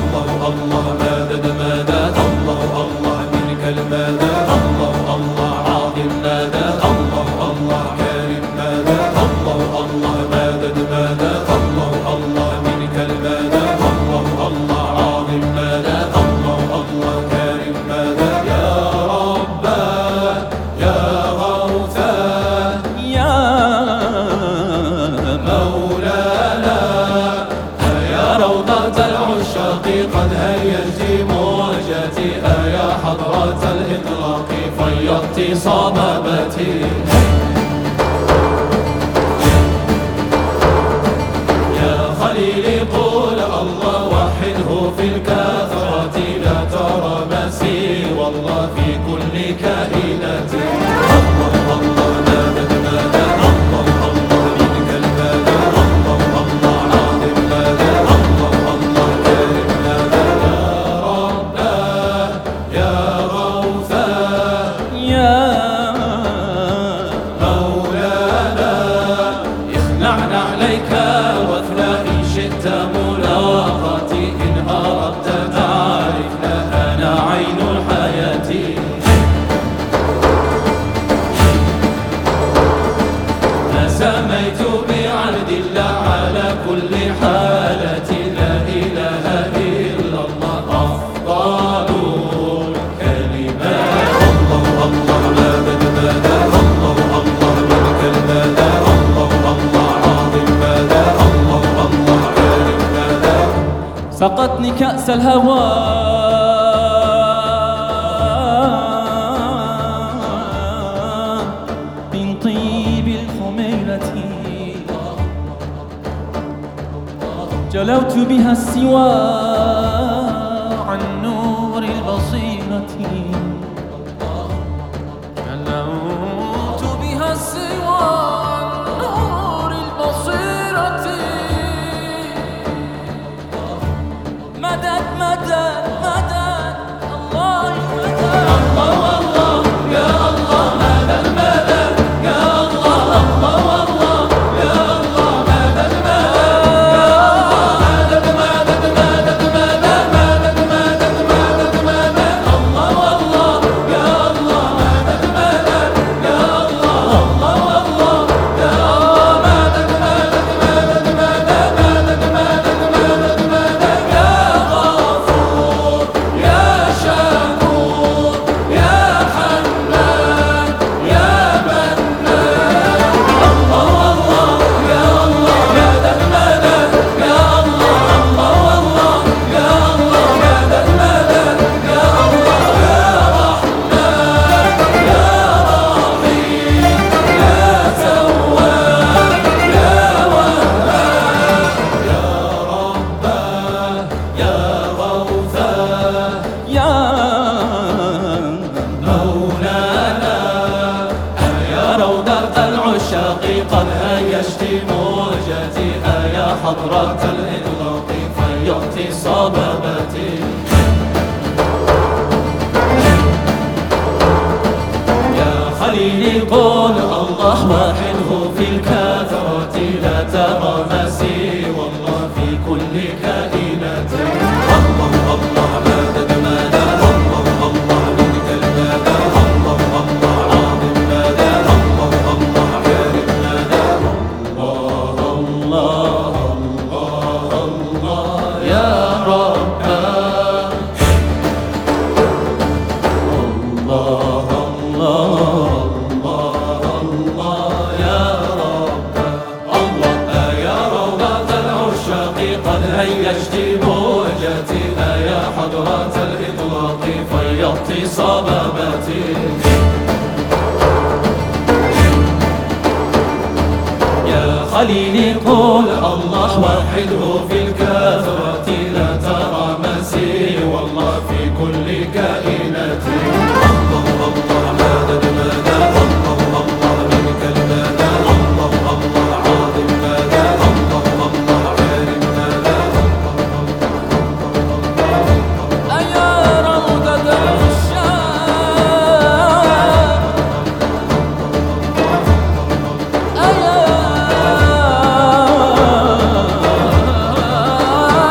الله الله مدد مدد الله الله منك المدد الله الله عظيم مدد الله الله كريم مدد الله الله مدد مدد الله الله منك المدد الله الله عظيم مدد الله الله كريم مدد يا رب يا غوث يا مولانا يا روضة العشاق قد هيجت موجتي يا حضرة الإطلاق فيضت صبابتي يا خليلي قول الله وحده في الكثرة لا ترى مسير والله في كل كائنتي الله الله مدد مدد الله الله منك المدد الله الله عظيم مدد الله الله كريم مدد يا رب يا غوث يا مولانا اخلعنا عليك واثنى إن شئت ملاقاتي إن أردت تعرفنا أنا عين الحياة سميت بعهد الله على كل حالة لا إله إلا الله أفضل الكلمات الله الله مدد مدد الله الله منك المدد الله الله عظيم مدد الله الله كريم مدد سقتني كأس الهوى من طيب الخميلة جلوت بها السوى عن نور البصيرة جلوت بها السوى عن نور البصيرة مدد مدد مدد الله مدد الله الله يا الله مدد مدد يا الله الله الله يا الله مدد مدد مدد مدد مدد مدد مدد مدد مدد الله الله يا الله مدد مدد يا الله الله الله يا مدد مدد مدد مدد مدد مدد مدد مدد يا غفور يا شكور يا حنان يا منان الله الله يا الله مدد مدد يا الله الله الله يا الله مدد مدد يا الله يا رحمن يا رحيم يا تواب يا وهاب يا رب يا غوث يا مولانا يا روضة العشاق قد هيجت موجتي يا حضرة الإطلاق فيضت صبابتي يا خليلي قول الله وحده في الكثرة لا ترى مسير والله في كل كائنات الله الله مدد مدد الله الله منك المدد الله الله عظيم مدد الله الله كريم مدد الله الله الله الله يا رب الله الله الله الله يا رب الله يا روضة العشاق قد هيجت موجتي يا حضرة الإطلاق فيضت صبابتي يا خليلي قول الله وحده في الكثرة لا ترى مسير والله في كل كائنتي الله الله مدد مدد الله الله منك المدد الله الله عظيم مدد الله الله كريم مدد يا روضة العشاق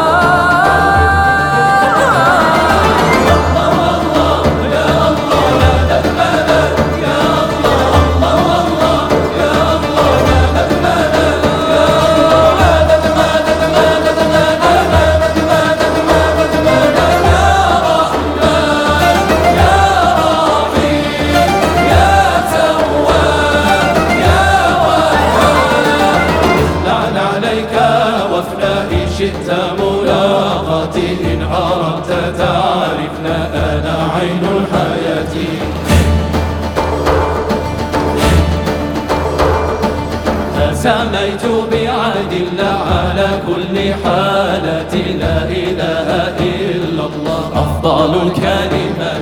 الملاقات إن عرفت تعرفنا أنا عين الحياة. سميت بعهد الله على كل حالة لا إله إلا الله أفضل الكلمات